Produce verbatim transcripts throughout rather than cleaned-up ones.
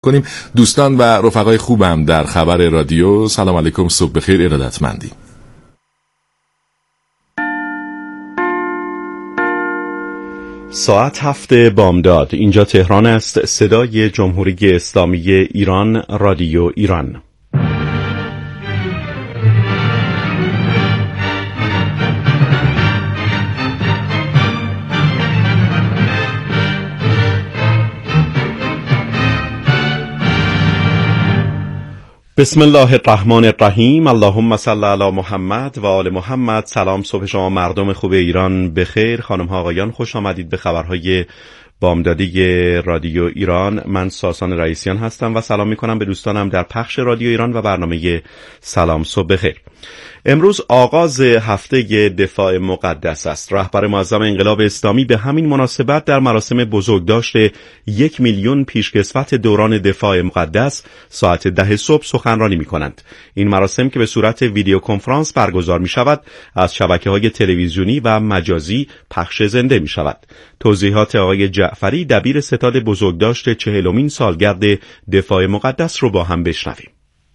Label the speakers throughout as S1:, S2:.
S1: کنیم. دوستان و رفقای خوبم در خبر رادیو، سلام علیکم، صبح بخیر، ارادتمندی.
S2: ساعت هفت بامداد، اینجا تهران است. صدای جمهوری اسلامی ایران، رادیو ایران. بسم الله الرحمن الرحیم. اللهم صل علی محمد و آل محمد. سلام، صبح شما مردم خوب ایران بخیر. خانم ها آقایان، خوش آمدید به خبرهای بامدادی رادیو ایران. من ساسان رئیسیان هستم و سلام می کنم به دوستانم در پخش رادیو ایران و برنامه سلام صبح بخیر. امروز آغاز هفته دفاع مقدس است. رهبر معظم انقلاب اسلامی به همین مناسبت در مراسم بزرگداشت یک میلیون پیشکسوت دوران دفاع مقدس ساعت ده صبح سخنرانی می کنند. این مراسم که به صورت ویدیو کنفرانس برگزار می شود، از شبکه‌های تلویزیونی و مجازی پخش زنده می شود. توضیحات آقای جعفری، دبیر ستاد بزرگداشت چهلمین سالگرد دفاع مقدس رو با هم بشنویم.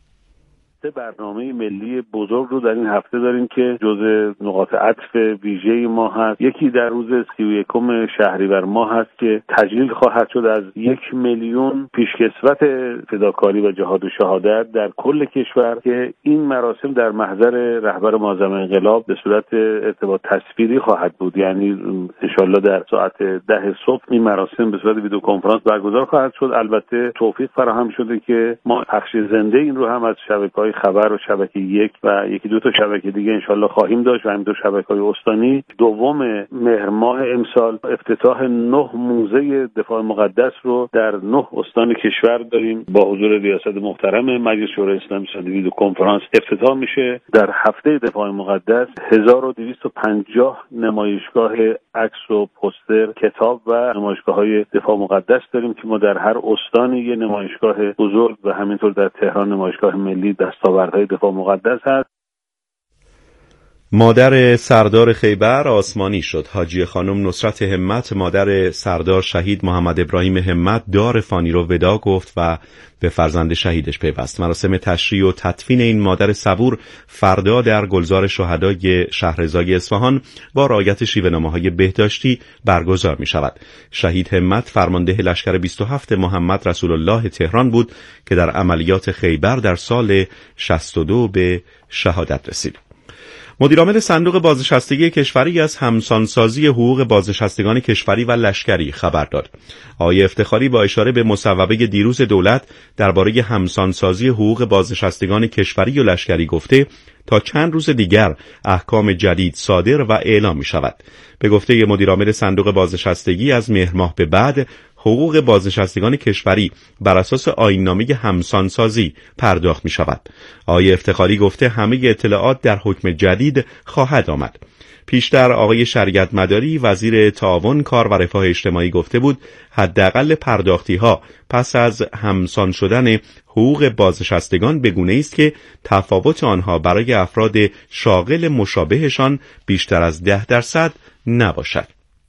S3: برنامه ملی بزرگ رو در این هفته داریم که جزء نقاط عطف ویژه ما هست. یکی در روز سی و یکم شهریور ماه هست که تجلیل خواهد شد از یک میلیون پیشکسوت فداکاری و جهاد و شهادت در کل کشور، که این مراسم در محضر رهبر معظم انقلاب به صورت ارتباط تصویری خواهد بود. یعنی انشالله در ساعت ده صبح این مراسم به صورت ویدیو کنفرانس برگزار خواهد شد. البته توفیق فراهم شده که ما پخش زنده این رو هم از شبکه‌های خبر و شبکه یک و یکی دو تا شبکه دیگه انشالله خواهیم داشت و همین دو شبکه‌های استانی. دوم مهر ماه امسال افتتاح نه موزه دفاع مقدس رو در نه استان کشور داریم با حضور ریاست محترم مجلس شورای اسلامی. ویدیو کنفرانس افتتاح میشه. در هفته دفاع مقدس هزار و دویست و پنجاه نمایشگاه عکس و پوستر، کتاب و نمایشگاه‌های دفاع مقدس داریم که ما در هر استانی یه نمایشگاه بزرگ و همینطور در تهران نمایشگاه ملی دستاوردهای دفاع مقدس هست.
S2: مادر سردار خیبر آسمانی شد. حاجی خانم نصرت همت، مادر سردار شهید محمد ابراهیم همت، دار فانی رو ودا گفت و به فرزند شهیدش پیوست. مراسم تشریع و تدفین این مادر صبور فردا در گلزار شهدای شهرضای اصفهان با رعایت شیوه‌نامه‌های بهداشتی برگزار می شود. شهید همت فرمانده لشکر بیست و هفت محمد رسول الله تهران بود که در عملیات خیبر در سال شصت و دو به شهادت رسید. مدیرعامل صندوق بازنشستگی کشوری از همسانسازی حقوق بازنشستگان کشوری و لشکری خبر داد. آقای افتخاری با اشاره به مصوبه دیروز دولت درباره همسانسازی حقوق بازنشستگان کشوری و لشکری گفته تا چند روز دیگر احکام جدید صادر و اعلام می شود. به گفته مدیرعامل صندوق بازنشستگی از مهر ماه به بعد حقوق بازنشستگان کشوری بر اساس آیین‌نامه همسانسازی پرداخت می شود. آقای افتخاری گفته همه اطلاعات در حکم جدید خواهد آمد. پیشتر آقای شریعت مداری وزیر تعاون، کار و رفاه اجتماعی گفته بود حداقل پرداختی ها پس از همسان شدن حقوق بازنشستگان به گونه‌ای است که تفاوت آنها برای افراد شاغل مشابهشان بیشتر از ده درصد نباشد.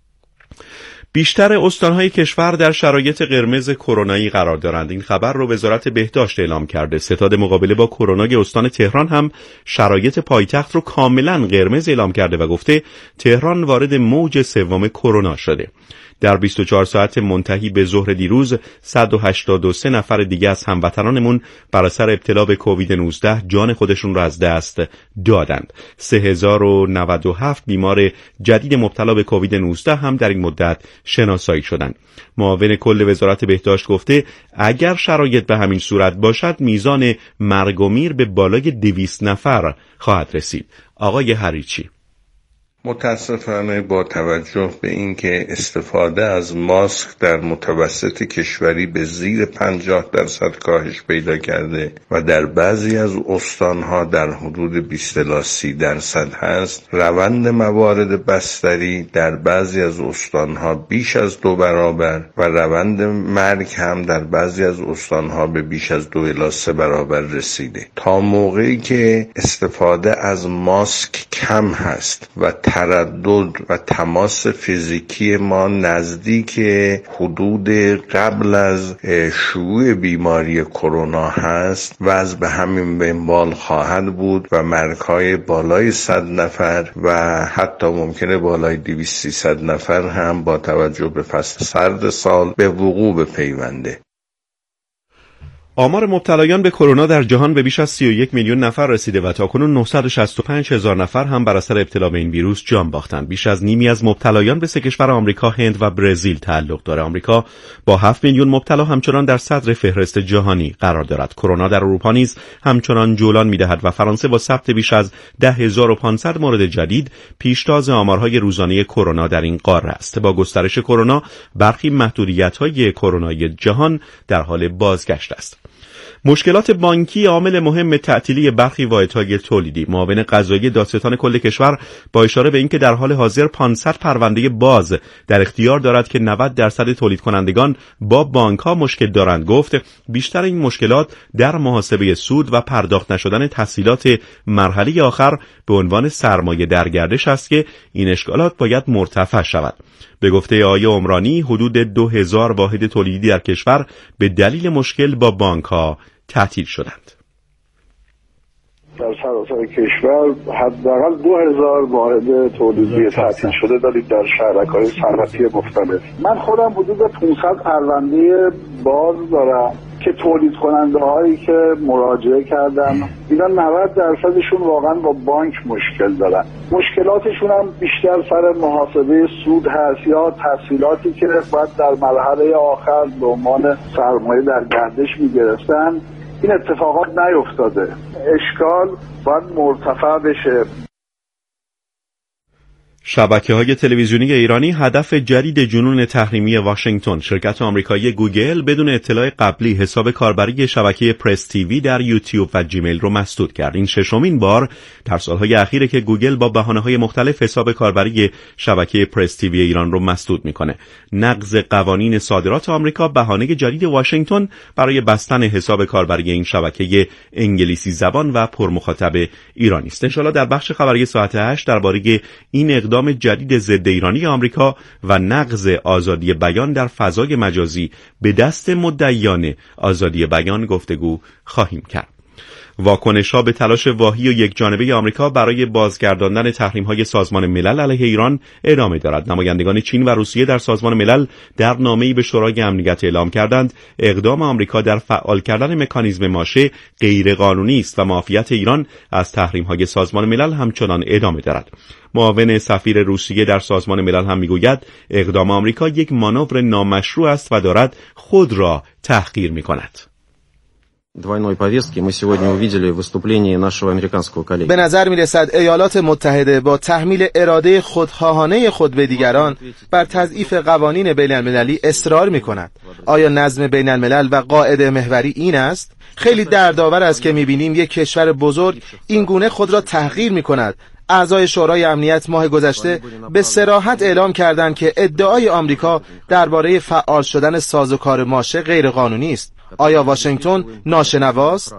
S2: بیشتر استانهای کشور در شرایط قرمز کرونایی قرار دارند. این خبر رو وزارت بهداشت اعلام کرده. ستاد مقابله با کرونا استان تهران هم شرایط پایتخت رو کاملا قرمز اعلام کرده و گفته تهران وارد موج سوم کرونا شده. در بیست و چهار ساعت منتهی به ظهر دیروز صد و هشتاد و سه نفر دیگه از هموطنانمون بر اثر ابتلا به کووید نوزده جان خودشون رو از دست دادند. سه هزار و نود و هفت بیمار جدید مبتلا به کووید نوزده هم در این مدت شناسایی شدند. معاون کل وزارت بهداشت گفته اگر شرایط به همین صورت باشد میزان مرگ و میر به بالای دویست نفر خواهد رسید. آقای حریچی:
S4: متاسفانه با توجه به اینکه استفاده از ماسک در متوسط کشوری به زیر پنجاه درصد کاهش پیدا کرده و در بعضی از استانها در حدود بیست الی سی درصد هست، روند موارد بستری در بعضی از استانها بیش از دو برابر و روند مرگ هم در بعضی از استانها به بیش از دو الی سه برابر رسیده. تا موقعی که استفاده از ماسک کم هست و تردد و تماس فیزیکی ما نزدیک حدود قبل از شیوع بیماری کرونا هست و از به همین منوال خواهد بود و مرگ‌های بالای صد نفر و حتی ممکنه بالای دویست سیصد نفر هم با توجه به فصل سرد سال به وقوع بپیونده.
S2: آمار مبتلایان به کرونا در جهان به بیش از سی و یک میلیون نفر رسیده و تاکنون نهصد و شصت و پنج هزار نفر هم بر اثر ابتلا به این ویروس جان باختند. بیش از نیمی از مبتلایان به سه کشور آمریکا، هند و برزیل تعلق دارد. آمریکا با هفت میلیون مبتلا همچنان در صدر فهرست جهانی قرار دارد. کرونا در اروپا نیز همچنان جولان می‌دهد و فرانسه با ثبت بیش از ده هزار و پانصد مورد جدید پیشتاز آمارهای روزانه کرونا در این قاره است. با گسترش کرونا برخی محدودیت‌های کرونایی جهان در حال بازگشت است. مشکلات بانکی عامل مهم تعطیلی برخی واحدهای تولیدی. معاون قضایی دادستان کل کشور با اشاره به اینکه در حال حاضر پانصد پرونده باز در اختیار دارد که نود درصد تولید کنندگان با بانک‌ها مشکل دارند، گفت بیشتر این مشکلات در محاسبه سود و پرداخت نشدن تسهیلات مرحله آخر به عنوان سرمایه در گردش است که این اشکالات باید مرتفع شود. به گفته آقای عمرانی حدود دو هزار واحد تولیدی در کشور به دلیل مشکل با بانک‌ها تعطیل شدند.
S5: در سراسر کشور حداقل دو هزار واحد تولیدی تعطیل شده داریم در شهرک‌های صنعتی مختلف. من خودم حدود پانصد پرونده باز دارم که تولید کننده هایی که مراجعه کردن اینا نود درصدشون واقعا با بانک مشکل دارن. مشکلاتشون هم بیشتر سر محاسبه سود هست یا تسهیلاتی که باید در مرحله آخر به عنوان سرمایه در گردش میگرفتن. این اتفاقات نیفتاده. اشکال باید مرتفع بشه.
S2: شبکه‌های تلویزیونی ایرانی هدف جدید جنون تحریمی واشنگتن. شرکت آمریکایی گوگل بدون اطلاع قبلی حساب کاربری شبکه پرس تیوی در یوتیوب و جیمیل رو مسدود کرد. این ششمین بار در سالهای اخیره که گوگل با بهانه‌های مختلف حساب کاربری شبکه پرس تیوی ایران رو مسدود میکنه. نقض قوانین صادرات آمریکا بهانه جدید واشنگتن برای بستن حساب کاربری این شبکه انگلیسی زبان و پرمخاطب ایرانی است. ان شاءالله در بخش خبری ساعت هشت درباره این اقدام جدید ضد ایرانی آمریکا و نقض آزادی بیان در فضای مجازی به دست مدعیان آزادی بیان گفتگو خواهیم کرد. واکنش‌ها به تلاش واهی و یک جانبه آمریکا برای بازگرداندن تحریم‌های سازمان ملل علیه ایران ادامه دارد. نمایندگان چین و روسیه در سازمان ملل در نامه‌ای به شورای امنیت اعلام کردند اقدام آمریکا در فعال کردن مکانیزم ماشه غیرقانونی است و معافیت ایران از تحریم‌های سازمان ملل همچنان ادامه دارد. معاون سفیر روسیه در سازمان ملل هم میگوید اقدام آمریکا یک مانور نامشروع است و دارد خود را تحقیر می‌کند.
S6: двойной повестки мы сегодня увидели в выступлении нашего американского коллеги.
S7: به نظر می‌رسد ایالات متحده با تحمیل اراده خودخواهانه خود به دیگران بر تضعیف قوانین بین‌المللی اصرار می‌کند. آیا نظم بین‌الملل و قاعده محوری این است؟ خیلی دردآور است که می‌بینیم یک کشور بزرگ این گونه خود را تحقیر می‌کند. اعضای شورای امنیت ماه گذشته به صراحت اعلام کردند که ادعای آمریکا درباره فعال شدن سازوکار ماشه غیرقانونی است. آیا واشنگتن ناشنواست؟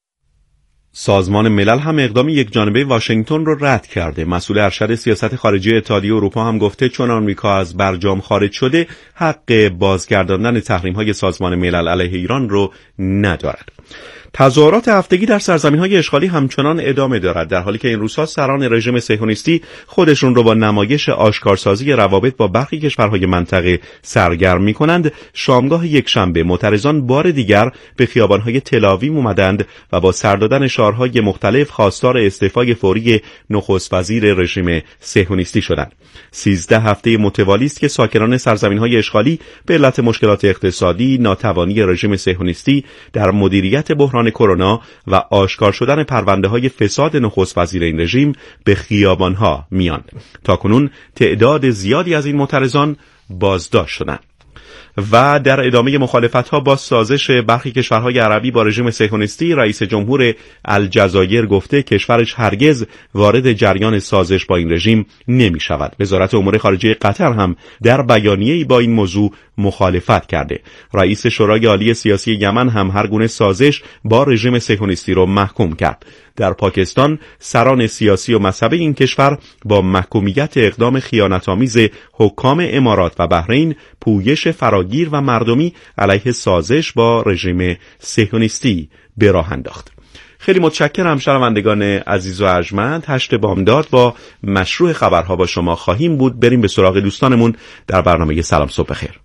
S2: سازمان ملل هم اقدام یک جانبه واشنگتن رو رد کرده. مسئول ارشد سیاست خارجی اتحادیه اروپا هم گفته چون آمریکا از برجام خارج شده حق بازگرداندن تحریم‌های سازمان ملل علیه ایران رو ندارد. تظاهرات هفتگی در سرزمین‌های اشغالی همچنان ادامه دارد در حالی که این روزها سران رژیم صهیونیستی خودشون رو با نمایش آشکارسازی روابط با برخی کشورهای منطقه سرگرم می‌کنند. شامگاه یکشنبه معترضان بار دیگر به خیابان‌های تل‌آویو اومدند و با سر دادن شعارهای مختلف خواستار استعفای فوری نخست وزیر رژیم صهیونیستی شدند. سیزده هفته متوالی است که ساکنان سرزمین‌های اشغالی به علت مشکلات اقتصادی، ناتوانی رژیم صهیونیستی در مدیریت بحران کرونا و آشکار شدن پرونده‌های فساد نخست وزیر این رژیم به خیابان‌ها میان. تاکنون تعداد زیادی از این معترضان بازداشت شدند. و در ادامه مخالفت‌ها با سازش برخی کشورهای عربی با رژیم صهیونیستی، رئیس جمهور الجزایر گفته کشورش هرگز وارد جریان سازش با این رژیم نمی شود. وزارت امور خارجه قطر هم در بیانیه‌ای با این موضوع مخالفت کرده. رئیس شورای عالی سیاسی یمن هم هر گونه سازش با رژیم صهیونیستی را محکوم کرد. در پاکستان سران سیاسی و مذهبی این کشور با محکومیت اقدام خیانت‌آمیز حکام امارات و بحرین پویش فراگیر و مردمی علیه سازش با رژیم صهیونیستی به راه انداخت. خیلی متشکرم شنوندگان عزیز و ارجمند. هشت بامداد با مشروع خبرها با شما خواهیم بود. بریم به سراغ دوستانمون در برنامه سلام صبح بخیر.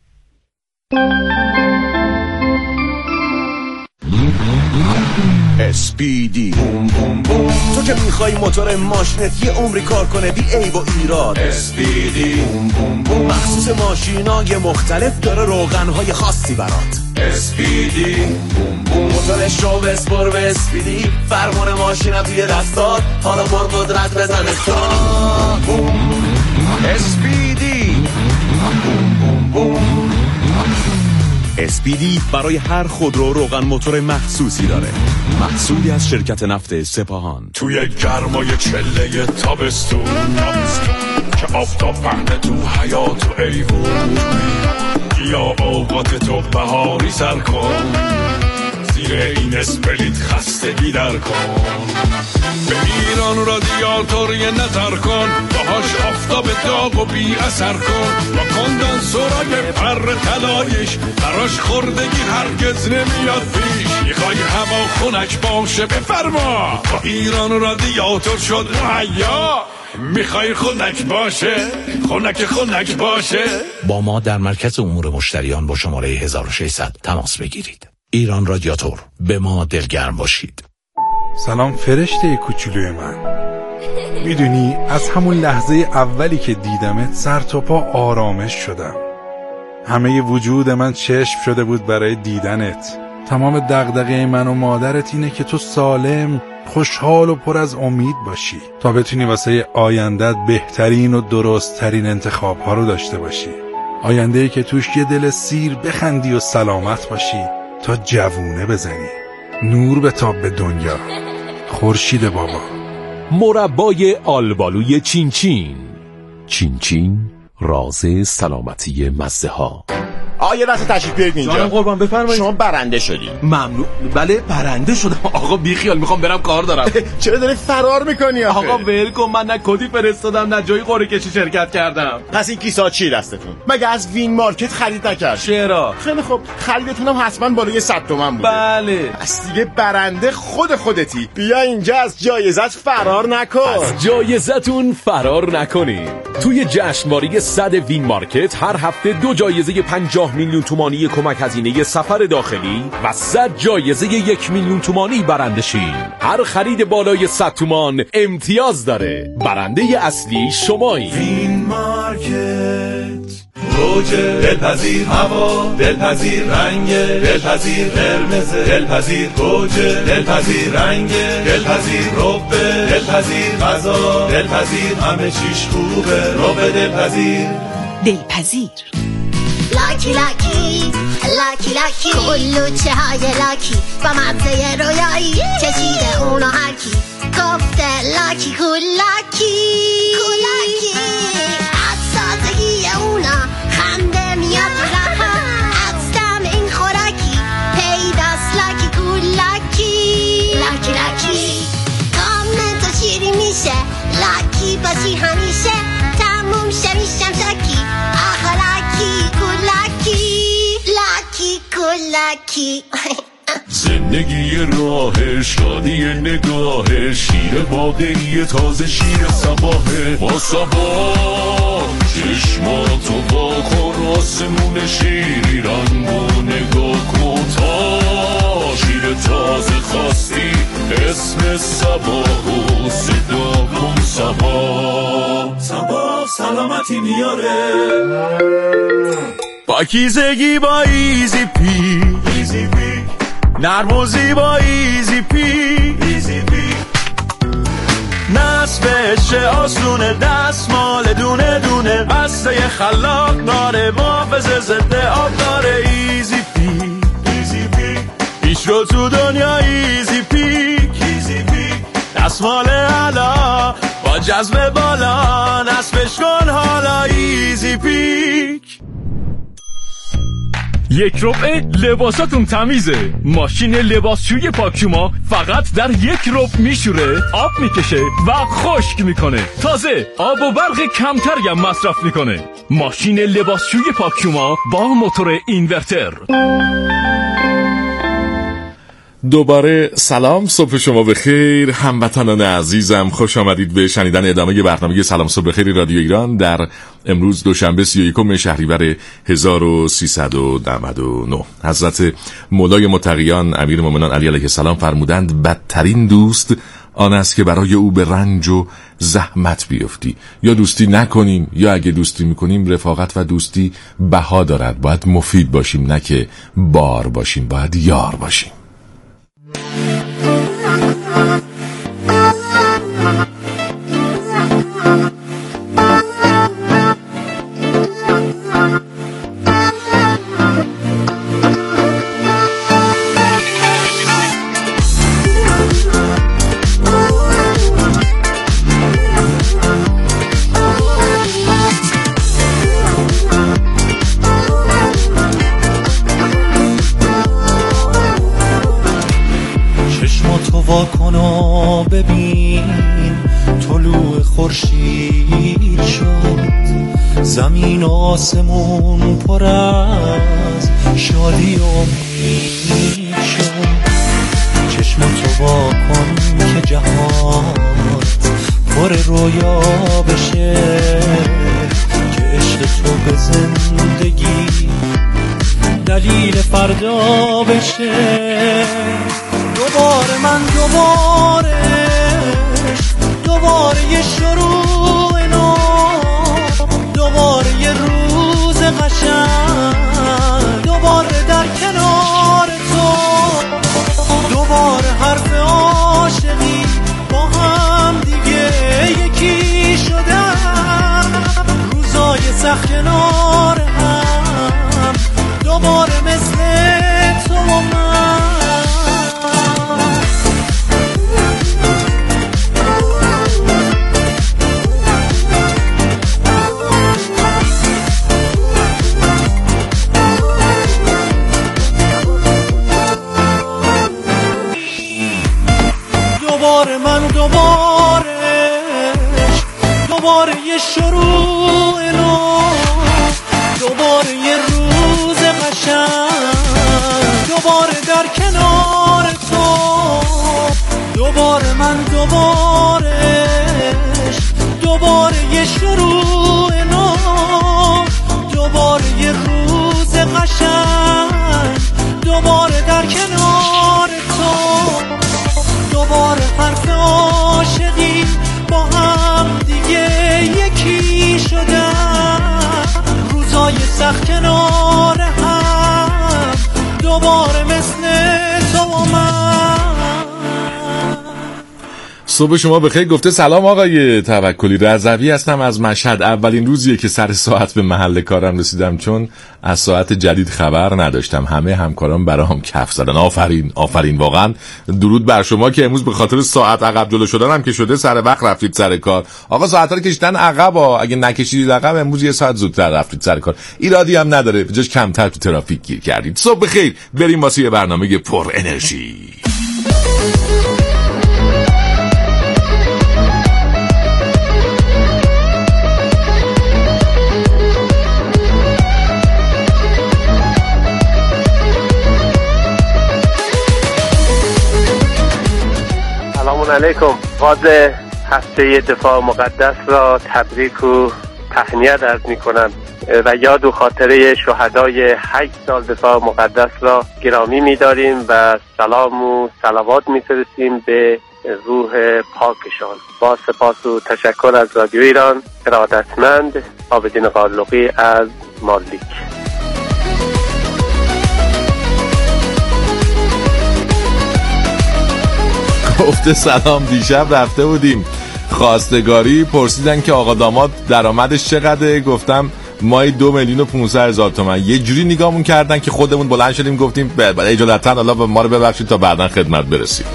S8: اس پی دی بوم بوم بوم. تو که میخوای موتور ماشینت یه عمری کار کنه بی عیب و ایراد، اس پی دی بوم بوم بوم. مخصوص ماشینای مختلف داره روغنهای خاصی برات. اس پی دی بوم بوم. موتورش رو بسپر به اس پی دی، فرمون ماشینم توی دستات، حالا پر قدرت بزن استارت. بوم اس پی دی بوم بوم بوم. اس پی دی برای هر خودرو روغن موتور مخصوصی داره، محصولی از شرکت نفت سپاهان.
S9: توی گرمای چله تابستون که آفتاب پهنه تو حیات و ایوون، یا اوقات تو بهاری سر کن، زیر این اسپریت خستگی در کن. به ایران رادیاتور یه نظر کن، باهاش آفتاب داغ و بی اثر کن، با کندنسورای پر طلایش براش خوردگی هرگز نمیاد پیش. میخوای هوا خنک باشه بفرما، با ایران رادیاتور شد مهیا. میخوای خنک باشه، خنک خنک باشه.
S10: با ما در مرکز امور مشتریان با شماره هزار و ششصد تماس بگیرید. ایران رادیاتور، به ما دلگرم باشید.
S11: سلام فرشته کوچولوی من. میدونی از همون لحظه اولی که دیدمت سر تا پا آرامش شدم. همه وجود من چشم شده بود برای دیدنت. تمام دغدغه من و مادرت اینه که تو سالم، خوشحال و پر از امید باشی تا بتونی واسه آیندت بهترین و درستترین انتخاب ها رو داشته باشی. آینده‌ای که توش یه دل سیر بخندی و سلامت باشی تا جوونه بزنی. نور بتاب به دنیا. خورشید بابا.
S12: مربای آلبالوی چین چین. چین چین، راز سلامتی مزه ها.
S8: آیه دست تشریف بیارید اینجا.
S13: جانم قربان بفرمایید.
S8: شما برنده شدید.
S13: ممنون. بله برنده شدم. آقا بی خیال میخوام برم کار دارم.
S8: چرا داری فرار میکنی آخه؟
S13: آقا ول کن، من نه کدی فرستادم نه جای قرعه کشی شرکت کردم.
S8: پس این کیسه چی دستتون؟ مگه از وین مارکت خرید نکرد؟
S13: چرا؟
S8: خیلی خب خریدتون هم حتما بالای صد تومن بوده.
S13: بله.
S8: پس دیگه برنده خود خودتی. بیا اینجا از جایزت فرار نکن.
S12: از جایزتون فرار نکنین. توی جشنواره صد وین مارکت هر هفته دو جایزه پنجاه میلیون تومانی کمک هزینه سفر داخلی و صد جایزه یک میلیون تومانی برنده شین. هر خرید بالای صد تومان امتیاز داره. برنده اصلی شمایی.
S9: وین مارکت. روج دلپذیر هوا، دلپذیر رنگ، دلپذیر قرمز، دلپذیر گوجه، دلپذیر رنگ، دلپذیر رب، دلپذیر غذا، دلپذیر همه چیش خوبه. رب دلپذیر.
S14: دلپذیر. لاکی لاکی لاکی لاکی کلوچه های لاکی با مزه رویایی چشیده اونو هرکی گفته لاکی کولاکی کولاکی از سازگی اونا خنده میاد رها از دم این خوراکی پیداست لاکی کولاکی لاکی لاکی کامل تو شیری میشه لاکی باشی همیشه تموم شمیشم شاکی آخه لاکی کولاکی لاکی کولاکی.
S9: زندگی راه شادی نگاه شیر باقی تازه شیر صباحه با صباح چشماتو با کن آسمون شیری رنگو نگاه کن تا شیر تازه خواستی اسم صباح و صدا کن صباح. صباح سلامتی میاره.
S15: پاکیزگی با ایزی پی، ایزی پی. نرم و زیبا ایزی پی، ایزی پی. نصفش آسونه دستمال دونه دونه بسته خلاق داره محافظ ضد آب داره. ایزی پی، ایزی پی. پیش رو تو دنیا ایزی پی، ایزی پی. دستمال علا با جذب بالا نصفش کن حالا ایزی پیک.
S16: یک ربع لباساتون تمیزه. ماشین لباسشویی پاکشوما فقط در یک ربع میشوره، آب میکشه و خشک میکنه. تازه آب و برق کمتری هم مصرف میکنه. ماشین لباسشویی پاکشوما با موتور اینورتر.
S1: دوباره سلام، صبح شما بخیر هموطنان عزیزم. خوش آمدید به شنیدن ادامه برنامه سلام صبح بخیر رادیو ایران در امروز دوشنبه سی و یکم شهریور هزار و سیصد و نود و نه. حضرت مولای متقیان امیر مومنان علی علیه السلام فرمودند بدترین دوست آن است که برای او به رنج و زحمت بیفتی. یا دوستی نکنیم یا اگه دوستی میکنیم رفاقت و دوستی بها دارد. باید مفید باشیم نه که بار باشیم، باید یار باشیم.
S17: ببین طلوع خورشید شد، زمین و آسمون پر از شادی و امید شد. چشمتو وا کن که جهانت پر رویا بشه، که عشق تو به زندگی دلیل فردا بشه. دوباره من دوباره دوباره یه شروع نو، دوباره یه روز قشنگ، دوباره در کنار تو، دوباره حرف عاشقی با هم دیگه یکی شدن، روزای سخت کنار هم، دوباره مثل تو و من. دوباره من دوباره دوباره یه شروع نو، دوباره یه روز قشنگ، دوباره در کنار تو، دوباره من دوباره دوباره یه شروع نو، دوباره یه روز قشنگ، دوباره در کنار تو، دوباره حرف عاشقی با هم دیگه یکی شدن، روزای سخت کنار هم، دوباره مثل تو و من.
S1: صبح شما بخیر. گفته سلام آقای توکلی، رضوی هستم از مشهد. اولین روزیه که سر ساعت به محل کارم رسیدم، چون از ساعت جدید خبر نداشتم. همه همکارام برام کف زدن. آفرین آفرین، واقعا درود بر شما که امروز به خاطر ساعت عقب جلو شدنم که شده سر وقت رفتید سر کار. آقا ساعت‌ها رو کشیدن عقب، اگه نکشیدید عقب امروز یه ساعت زودتر رفتید سر کار. ایرادی هم نداره، جاش کمتر تو ترافیک گیر کردید. صبح بخیر. بریم واسه یه برنامه پر انرژی.
S18: سلام علیکم. باز هفته دفاع مقدس را تبریک و تهنیت عرض می کنم و یاد و خاطره شهدای هشت سال دفاع مقدس را گرامی می داریم و سلام و صلوات می فرستیم به روح پاکشان. با سپاس و تشکر از رادیو ایران. ارادتمند عابدین قالقی از مالدیک.
S1: گفته سلام، دیشب رفته بودیم خواستگاری، پرسیدن که آقا داماد درآمدش چقدره؟ گفتم مای دو میلیون و پونصد هزار تومان. یه جوری نگاهمون کردن که خودمون بلند شدیم گفتیم اجالتا حالا ما رو ببخشید تا بعداً خدمت برسیم.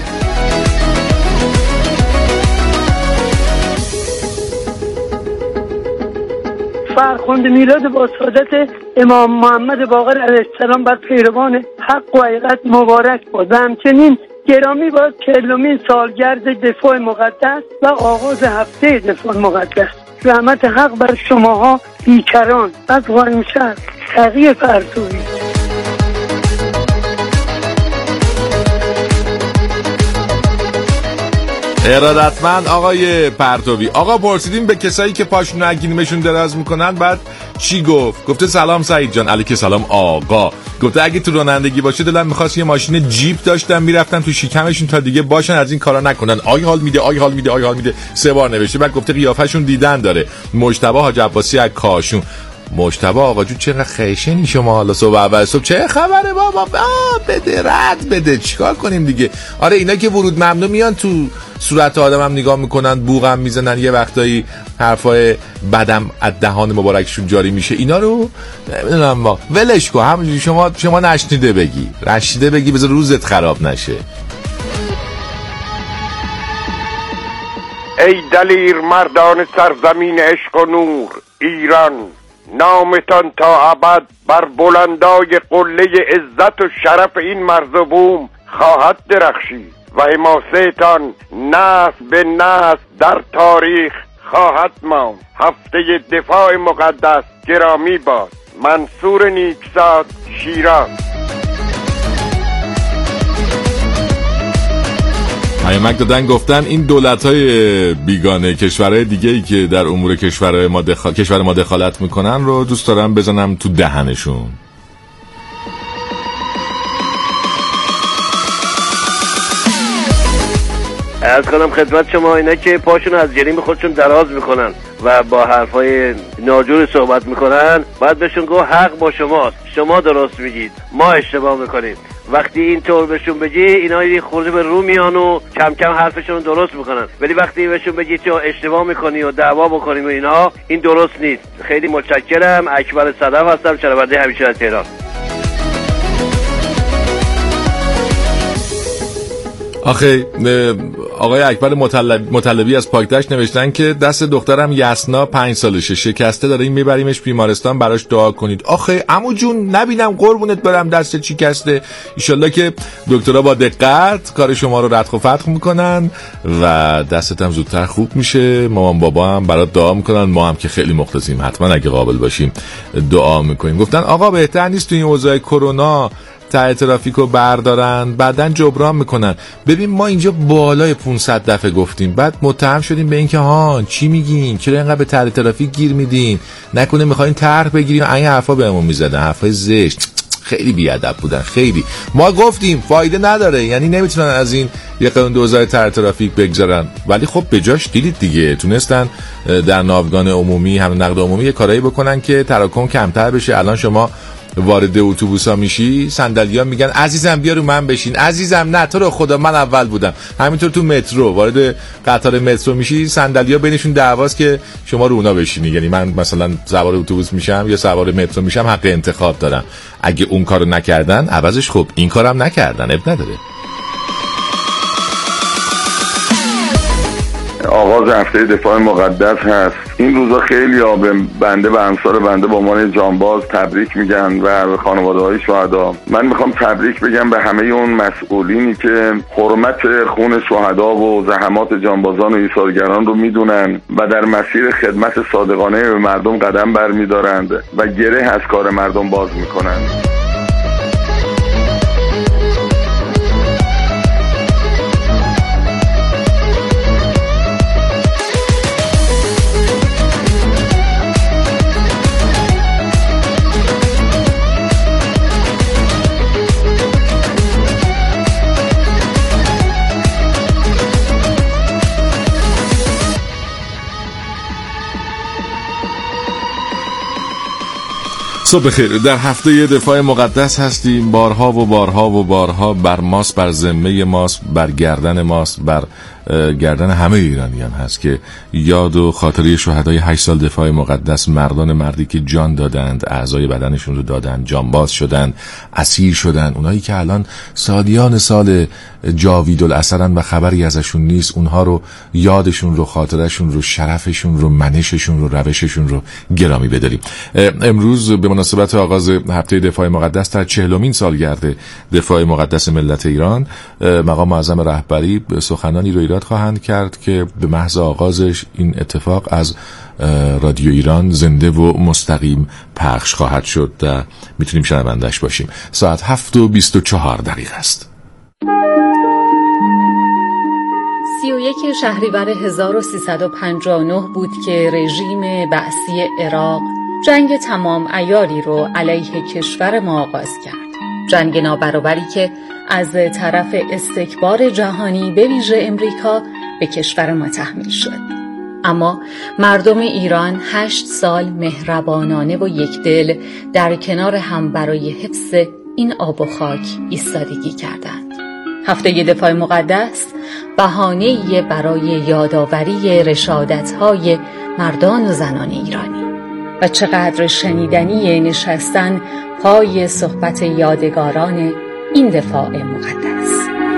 S19: فرخنده میلاد با سعادت امام محمد باقر علیه السلام بر پیروان حق و حقیقت مبارک باد. و همچنین گرامی باد چهلمین سالگرد دفاع مقدس و آغاز هفته دفاع مقدس. رحمت حق بر شماها بیکران. از قائمشهر تقی پرتویی.
S1: ارادتمند آقای پرتوی. آقا پرسیدیم به کسایی که پاشون اگینیمشون دراز میکنن بعد چی گفت؟ گفته سلام سعید جان. علیک سلام آقا. گفته اگه تو رانندگی باشه دلم میخواست یه ماشین جیپ داشتم میرفتم تو شکمشون تا دیگه باشن از این کارا نکنن. آی حال میده آی حال میده آی حال میده سه بار نوشته. بعد گفته قیافشون دیدن داره. مجتبی حاج عباسی از کاشون. مجتبی آقا جو چقدر خیشنی شما حالا صبح اول صبح چه خبره بابا؟ آه بده رد بده چیکار کنیم دیگه. آره اینا که ورود ممنوع میان تو صورت آدم هم نگاه میکنن بوغم میزنن یه وقتایی حرفای بدم از دهان مبارکشون جاری میشه اینا رو نمیدونم ما ولش کن. همونجوری شما شما نشنیده بگی رشیده بگی بذار روزت خراب نشه.
S20: ای دلیر مردان سرزمین عشق و نور ایران، نامتان تا ابد بر بلندای قله عزت و شرف این مرز و بوم خواهد درخشید و حماسه‌تان نسل به نسل در تاریخ خواهد ماند. هفته دفاع مقدس گرامی باد. منصور نیکزاد، شیراز.
S1: پیامک دادن گفتن این دولت‌های بیگانه کشورهای دیگه‌ای که در امور کشور ما دخال... کشور ما دخالت میکنن رو دوست دارم بزنم تو دهنشون.
S21: عرض کنم خدمت شما اینا که پاشون از جریم خودشون دراز میکنن و با حرفای ناجور صحبت میکنن بعد بهشون گفت حق با شماست، شما درست میگید ما اشتباه میکنیم. وقتی این طور بهشون بگی اینا یه خورده به رو میان و کم کم حرفشون درست میکنن، ولی وقتی بهشون بگی تو اشتباه میکنی و دعوا بکنیم و اینا این درست نیست. خیلی متشکرم. اکبر صدف هستم، شنونده همیشه از تهران.
S1: آخه آقای اکبر مطلب... مطلبی از پاکدشت نوشتن که دست دخترم یسنا پنج سالشه شکسته داره این میبریمش بیمارستان براش دعا کنید. آخه عمو جون نبینم قربونت برم دست شکسته. ایشالله که دکترها با دقت کار شما رو ردخ و فتخ میکنن و دستت هم زودتر خوب میشه. مامان بابا هم برات دعا میکنن، ما هم که خیلی مخلصیم حتما اگه قابل باشیم دعا میکنیم. گفتن آقا بهتر نیست تو این اوضاع کرونا ته ترافیکو بردارن بعدن جبران میکنن. ببین ما اینجا بالای پانصد دفعه گفتیم بعد متهم شدیم به این که ها چی میگین چرا اینقدر به ته ترافیک گیر میدین، نکنه میخواین طرح بگیرین. این حرفا بهمون میزدن، حرفای زشت، خیلی بیادب بودن. خیلی ما گفتیم فایده نداره، یعنی نمیتونن از این یه قانون دوزار ته ترافیک بگذارن، ولی خب بجاش دیدید دیگه تونستن در ناوگان عمومی هم نقد عمومی یه کارایی بکنن که تراکم کمتر بشه. الان شما وارد اتوبوسا میشی صندلی‌ها میگن عزیزم بیا رو من بشین، عزیزم نه تو رو خدا من اول بودم. همینطور تو مترو وارد قطار مترو میشی صندلی‌ها بینشون دعواست که شما رو اونا بشینی، یعنی من مثلا سوار اتوبوس میشم یا سوار مترو میشم حق انتخاب دارم. اگه اون کارو نکردن عوضش خب این کارم نکردن اب نداره.
S4: آغاز هفته دفاع مقدس هست. این روزا خیلی ها به بنده و انصار بنده با عنوان جانباز تبریک میگن و به خانواده های شهدا. من میخوام تبریک بگم به همه اون مسئولینی که حرمت خون شهدا و زحمات جانبازان و ایثارگران رو میدونن و در مسیر خدمت صادقانه به مردم قدم برمیدارند و گره از کار مردم باز میکنند.
S1: صبح بخیر. در هفته دفاع مقدس هستیم. بارها و بارها و بارها بر ماست، بر ذمه ماست، بر گردن ماست، بر گردن همه ایرانیان هست که یاد و خاطره شهدای هشت سال دفاع مقدس، مردان مردی که جان دادند، اعضای بدنشون رو دادند، جانباز شدند، اسیر شدند، اونایی که الان سالیان سال جاوید الاثرن و خبری ازشون نیست، اونها رو یادشون رو، خاطرشون رو، شرفشون رو، منششون رو، روششون رو گرامی بداریم. امروز به مناسبت آغاز هفته دفاع مقدس در چهلمین سالگرد دفاع مقدس ملت ایران، مقام معظم رهبری سخنانی رو ایراد خواهند کرد که به محض آغازش این اتفاق از رادیو ایران زنده و مستقیم پخش خواهد شد و میتونیم شنوندش باشیم. ساعت هفت و بیست و چهار دقیقه است.
S3: سی و یک شهریور هزار و سیصد و پنجاه و نه بود که رژیم بعثی عراق جنگ تمام عیاری رو علیه کشور ما آغاز کرد. جنگ نابرابری که از طرف استکبار جهانی به ویژه امریکا به کشور ما تحمیل شد. اما مردم ایران هشت سال مهربانانه و یک دل در کنار هم برای حفظ این آب و خاک ایستادگی کردند. هفته دفاع مقدس بهانه‌ای برای یادآوری رشادت‌های مردان و زنان ایرانی و چقدر شنیدنی نشستن پای صحبت یادگاران این دفاع مقدس.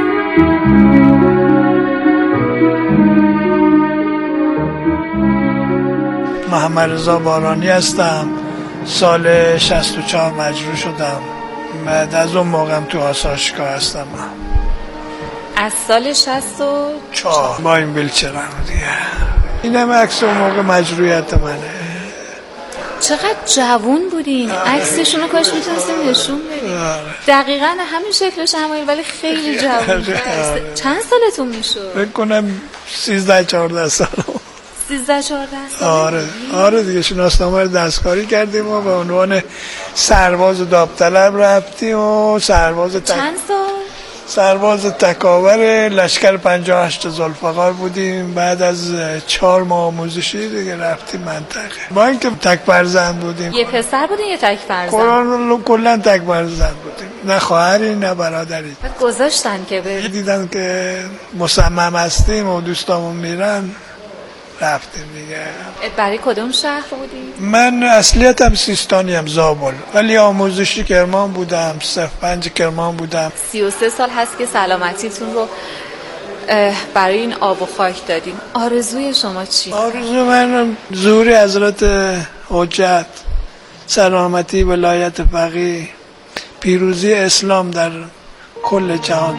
S22: محمد رضا بارانی هستم. سال شصت و چهار مجروح شدم. بعد از اون موقعم تو آسایشگاه هستم. من
S3: از سال شصت و
S22: چهار با این بیلچرم دیگه. اینم عکس اون موقع مجروحیت منه.
S3: چقدر جوون بودین. عکسشون رو کاش میتونستیم نشون بدیم. دقیقاً همین شکلش همین، ولی خیلی جوون. چند سالتون میشد؟
S22: فکر کنم سیزده چهارده سال.
S3: سیزده چهارده سال.
S22: آره آره دیگه. شناسنامه رو دستکاری کردیم و به عنوان سرباز داوطلب رفتیم و سرباز تک...
S3: چند سال؟
S22: سرباز تکاور لشکر پنجاه و هشت ذوالفقار بودیم. بعد از چهار ماه آموزشی دیگه رفتیم منطقه. با اینکه تک فرزند بودیم.
S3: یه پسر بودین یه تک فرزند؟
S22: قرآن رو کلا تک فرزند بودیم. نه خواهری نه برادری.
S3: بعد گذاشتن که بریم.
S22: دیدن که مصمم هستیم و دوستامون میرن، رفتیم دیگه.
S3: برای کدوم شهر بودی؟
S22: من اصلیتم سیستانی هم، زابل، ولی آموزشی کرمان بودم. صف پنج کرمان بودم.
S3: سی و سه سال هست که سلامتیتون رو برای این آب و خاک دادین. آرزوی شما چی؟
S22: آرزو من ظهور حضرت حجت، سلامتی ولایت فقیه، پیروزی اسلام در کل جهان.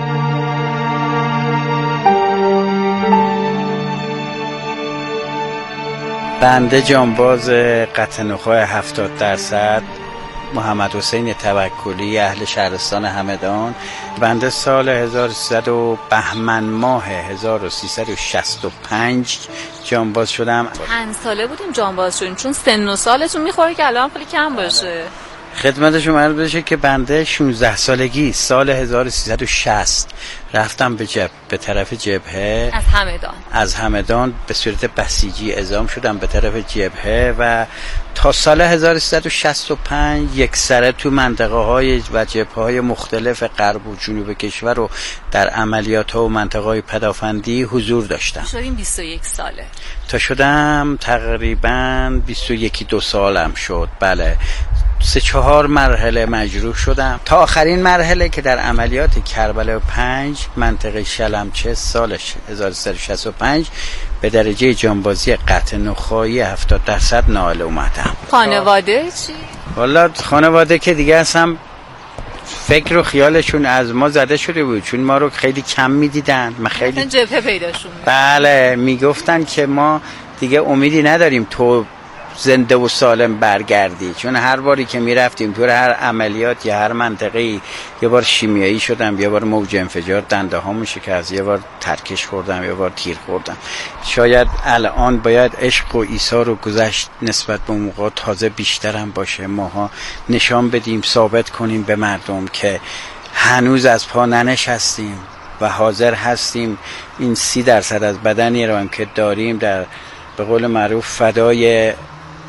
S23: بنده جانباز قطع نخاع هفتاد درصد محمد حسین توکلی، اهل شهرستان همدان. بنده سال هزار و سیصد و بهمن ماه هزار و سیصد و شصت و پنج جانباز شدم.
S3: چند ساله بودیم جانباز شدیم؟ چون سن و سالتون میخوره که الان خیلی کم باشه.
S23: خدمت شما عرض بشه که بنده شانزده سالگی سال هزار و سیصد و شصت رفتم به جبهه، به طرف جبهه
S3: از همدان.
S23: از همدان به صورت بسیجی اعزام شدم به طرف جبهه و تا سال هزار و سیصد و شصت و پنج یک سره تو منطقه های و جبهه های مختلف غرب و جنوب کشور رو در عملیات ها و منطقه های پدافندی حضور داشتم.
S3: شدیم بیست و یک ساله.
S23: تا شدم تقریبا بیست و یک دو سالم شد. بله، سه چهار مرحله مجروح شدم تا آخرین مرحله که در عملیات کربلا پنج منطقه شلمچه سال هزار و سیصد و شصت و پنج به درجه جانبازی قطع نخاعی هفتاد درصد نائل اومدم.
S3: خانواده چی؟
S23: والا خانواده که دیگه اصلا فکر و خیالشون از ما زده شده بود، چون ما رو خیلی کم میدیدن. ما خیلی
S3: جبهه پیداشون.
S23: بله، میگفتن که ما دیگه امیدی نداریم تو زنده و سالم برگردی، چون هر باری که میرفتیم تو هر عملیات یا هر منطقه‌ای یه بار شیمیایی شدم، یه بار موج انفجار دنده هامو شکست، یه بار ترکش خوردم، یه بار تیر خوردم. شاید الان باید عشق و ایثار و گذشت نسبت به موقع تازه بیشترم باشه، ماها نشان بدیم، ثابت کنیم به مردم که هنوز از پا ننشستیم و حاضر هستیم این سی درصد از بدنی رو هم که داریم در به قول معروف فدای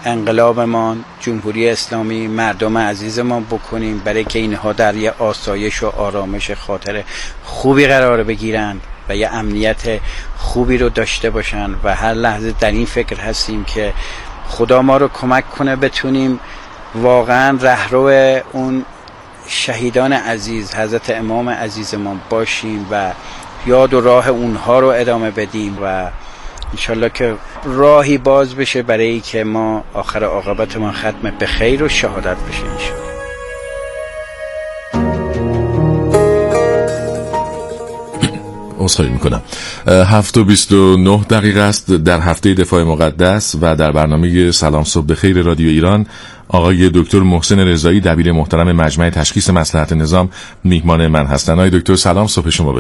S23: انقلابمان، جمهوری اسلامی، مردم عزیزمان بکنیم برای که اینها در یه آسایش و آرامش خاطر خوبی قرار بگیرند و یه امنیت خوبی رو داشته باشن و هر لحظه در این فکر هستیم که خدا ما رو کمک کنه بتونیم واقعا رهرو اون شهیدان عزیز حضرت امام عزیزمان باشیم و یاد و راه اونها رو ادامه بدیم و انشالله که راهی باز بشه برای که ما آخر عاقبت ما ختم به خیر و شهادت بشه انشالله.
S1: عذرخواهی میکنم. هفت و بیست و نه دقیقه است در هفته دفاع مقدس و در برنامه سلام صبح بخیر رادیو ایران آقای دکتر محسن رضایی دبیر محترم مجمع تشخیص مصلحت نظام میهمان من هستند. آقای دکتر سلام، صبح شما بخیر.